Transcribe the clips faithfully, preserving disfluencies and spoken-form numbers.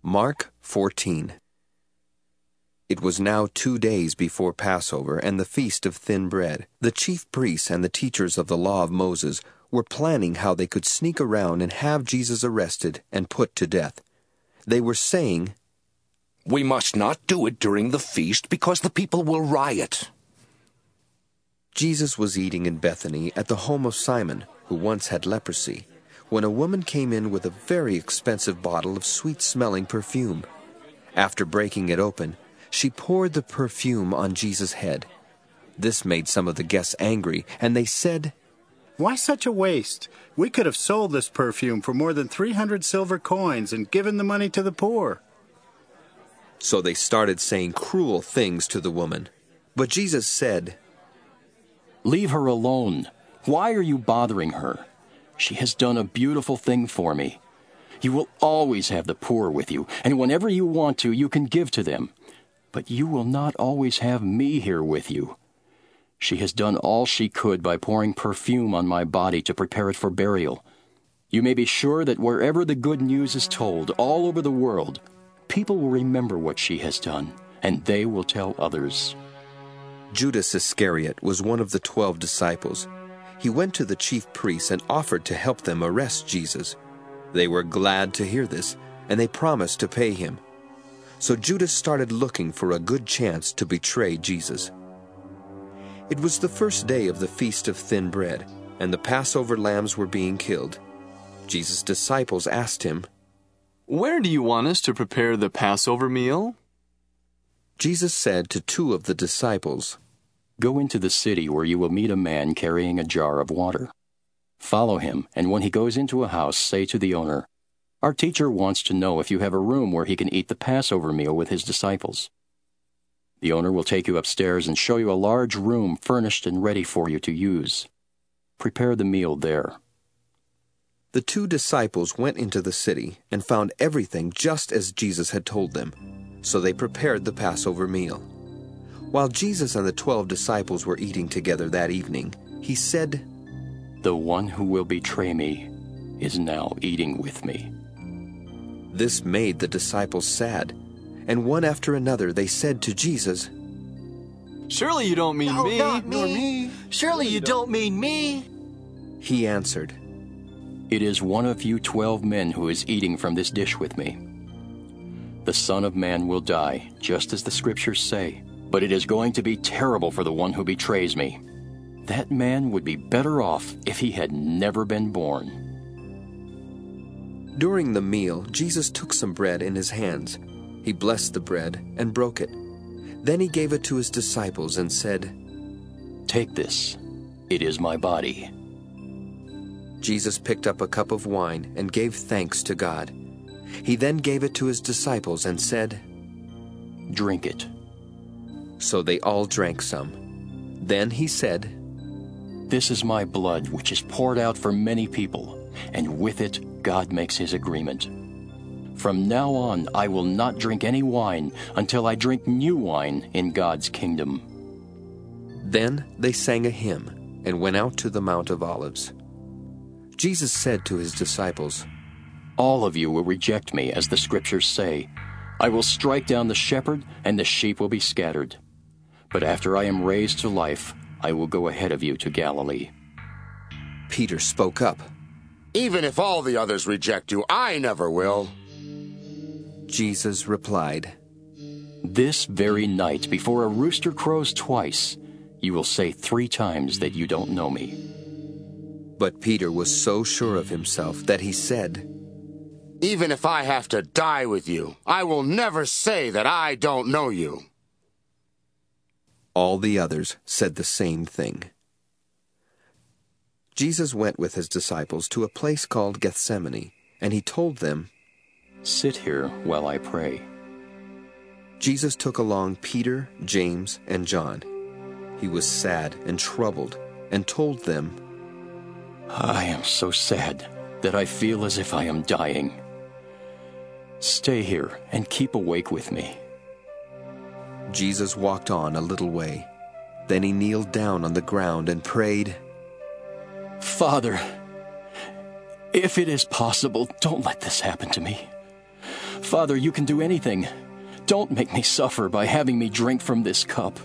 Mark fourteen. It was now two days before Passover and the Feast of Thin Bread. The chief priests and the teachers of the law of Moses were planning how they could sneak around and have Jesus arrested and put to death. They were saying, "We must not do it during the feast because the people will riot." Jesus was eating in Bethany at the home of Simon, who once had leprosy, when a woman came in with a very expensive bottle of sweet-smelling perfume. After breaking it open, she poured the perfume on Jesus' head. This made some of the guests angry, and they said, "Why such a waste? We could have sold this perfume for more than three hundred silver coins and given the money to the poor." So they started saying cruel things to the woman. But Jesus said, "Leave her alone. Why are you bothering her? She has done a beautiful thing for me. You will always have the poor with you, and whenever you want to, you can give to them. But you will not always have me here with you. She has done all she could by pouring perfume on my body to prepare it for burial. You may be sure that wherever the good news is told, all over the world, people will remember what she has done, and they will tell others." Judas Iscariot was one of the twelve disciples. He went to the chief priests and offered to help them arrest Jesus. They were glad to hear this, and they promised to pay him. So Judas started looking for a good chance to betray Jesus. It was the first day of the Feast of Thin Bread, and the Passover lambs were being killed. Jesus' disciples asked him, "Where do you want us to prepare the Passover meal?" Jesus said to two of the disciples, "Go into the city where you will meet a man carrying a jar of water. Follow him, and when he goes into a house, say to the owner, 'Our teacher wants to know if you have a room where he can eat the Passover meal with his disciples.' The owner will take you upstairs and show you a large room furnished and ready for you to use. Prepare the meal there." The two disciples went into the city and found everything just as Jesus had told them, so they prepared the Passover meal. While Jesus and the twelve disciples were eating together that evening, he said, "The one who will betray me is now eating with me." This made the disciples sad, and one after another they said to Jesus, "Surely you don't mean no, me, not nor me. me. Surely you don't mean me." He answered, "It is one of you twelve men who is eating from this dish with me. The Son of Man will die, just as the Scriptures say, but it is going to be terrible for the one who betrays me. That man would be better off if he had never been born." During the meal, Jesus took some bread in his hands. He blessed the bread and broke it. Then he gave it to his disciples and said, "Take this. It is my body." Jesus picked up a cup of wine and gave thanks to God. He then gave it to his disciples and said, "Drink it." So they all drank some. Then he said, "This is my blood, which is poured out for many people, and with it God makes his agreement. From now on I will not drink any wine until I drink new wine in God's kingdom." Then they sang a hymn and went out to the Mount of Olives. Jesus said to his disciples, "All of you will reject me, as the Scriptures say. I will strike down the shepherd, and the sheep will be scattered. But after I am raised to life, I will go ahead of you to Galilee." Peter spoke up, "Even if all the others reject you, I never will." Jesus replied, "This very night, before a rooster crows twice, you will say three times that you don't know me." But Peter was so sure of himself that he said, "Even if I have to die with you, I will never say that I don't know you." All the others said the same thing. Jesus went with his disciples to a place called Gethsemane, and he told them, "Sit here while I pray." Jesus took along Peter, James, and John. He was sad and troubled, and told them, "I am so sad that I feel as if I am dying. Stay here and keep awake with me." Jesus walked on a little way. Then he kneeled down on the ground and prayed, "Father, if it is possible, don't let this happen to me. Father, you can do anything. Don't make me suffer by having me drink from this cup.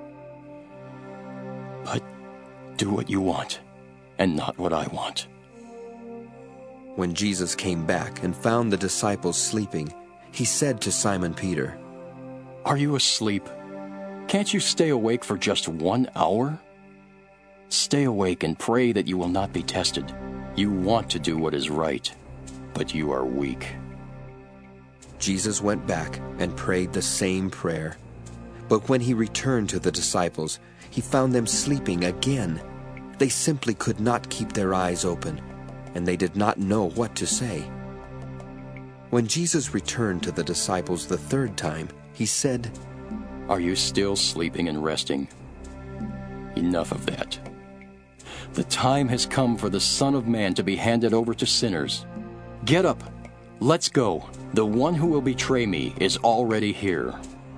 But do what you want, and not what I want." When Jesus came back and found the disciples sleeping, he said to Simon Peter, "Are you asleep? Can't you stay awake for just one hour? Stay awake and pray that you will not be tested. You want to do what is right, but you are weak." Jesus went back and prayed the same prayer. But when he returned to the disciples, he found them sleeping again. They simply could not keep their eyes open, and they did not know what to say. When Jesus returned to the disciples the third time, he said, "Are you still sleeping and resting? Enough of that. The time has come for the Son of Man to be handed over to sinners. Get up, let's go. The one who will betray me is already here."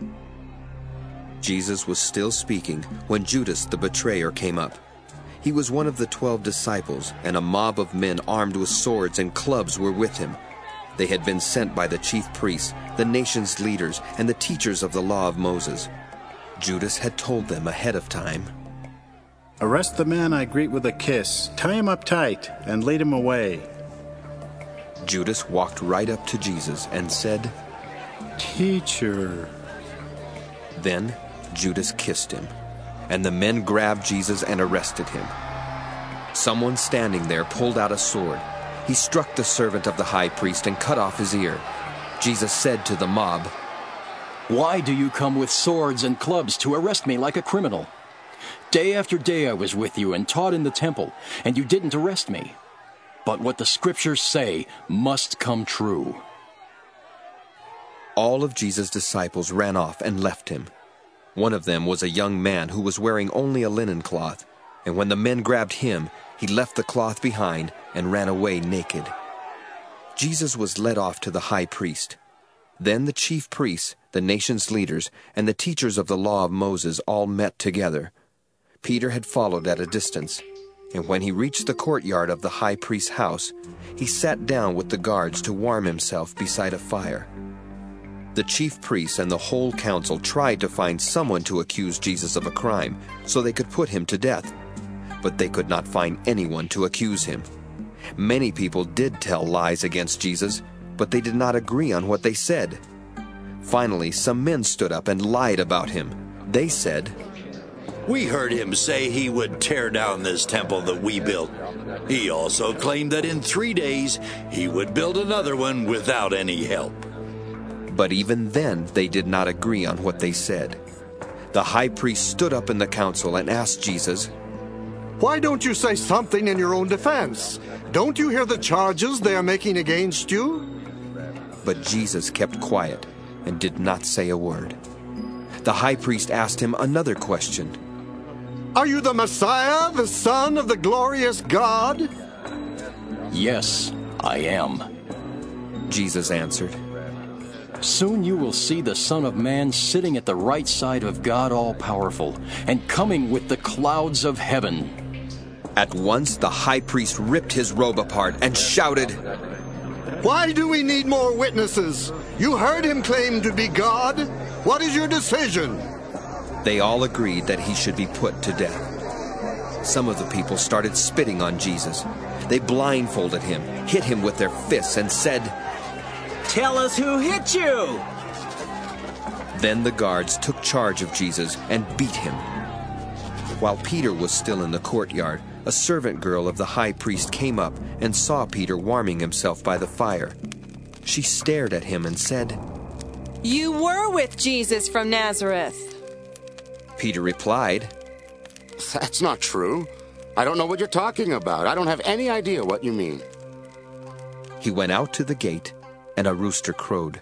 Jesus was still speaking when Judas the betrayer came up. He was one of the twelve disciples, and a mob of men armed with swords and clubs were with him. They had been sent by the chief priests, the nation's leaders, and the teachers of the law of Moses. Judas had told them ahead of time, "Arrest the man I greet with a kiss, tie him up tight, and lead him away." Judas walked right up to Jesus and said, "Teacher." Then Judas kissed him, and the men grabbed Jesus and arrested him. Someone standing there pulled out a sword. He struck the servant of the high priest and cut off his ear. Jesus said to the mob, "Why do you come with swords and clubs to arrest me like a criminal? Day after day I was with you and taught in the temple, and you didn't arrest me. But what the scriptures say must come true." All of Jesus' disciples ran off and left him. One of them was a young man who was wearing only a linen cloth, and when the men grabbed him, he left the cloth behind and ran away naked. Jesus was led off to the high priest. Then the chief priests, the nation's leaders, and the teachers of the law of Moses all met together. Peter had followed at a distance, and when he reached the courtyard of the high priest's house, he sat down with the guards to warm himself beside a fire. The chief priests and the whole council tried to find someone to accuse Jesus of a crime so they could put him to death, but they could not find anyone to accuse him. Many people did tell lies against Jesus, but they did not agree on what they said. Finally, some men stood up and lied about him. They said, "We heard him say he would tear down this temple that we built. He also claimed that in three days he would build another one without any help." But even then they did not agree on what they said. The high priest stood up in the council and asked Jesus, "Why don't you say something in your own defense? Don't you hear the charges they are making against you?" But Jesus kept quiet and did not say a word. The high priest asked him another question. "Are you the Messiah, the Son of the glorious God?" "Yes, I am," Jesus answered. "Soon you will see the Son of Man sitting at the right side of God All-Powerful and coming with the clouds of heaven." At once the high priest ripped his robe apart and shouted, "Why do we need more witnesses? You heard him claim to be God. What is your decision?" They all agreed that he should be put to death. Some of the people started spitting on Jesus. They blindfolded him, hit him with their fists, and said, Tell us who hit you! Then the guards took charge of Jesus and beat him. While Peter was still in the courtyard, a servant girl of the high priest came up and saw Peter warming himself by the fire. She stared at him and said, "You were with Jesus from Nazareth." Peter replied, That's not true. I don't know what you're talking about. I don't have any idea what you mean. He went out to the gate, and a rooster crowed.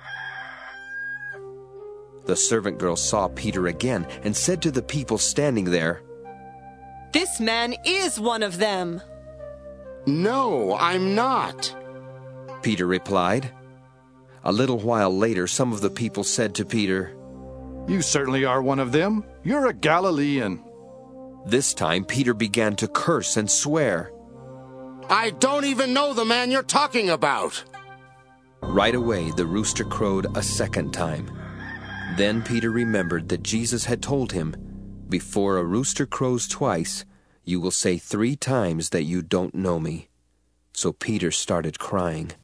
The servant girl saw Peter again and said to the people standing there, "This man is one of them." No, I'm not. Peter replied. A little while later, some of the people said to Peter, "You certainly are one of them. You're a Galilean." This time Peter began to curse and swear. I don't even know the man you're talking about. Right away the rooster crowed a second time. Then Peter remembered that Jesus had told him, "Before a rooster crows twice, you will say three times that you don't know me." So Peter started crying.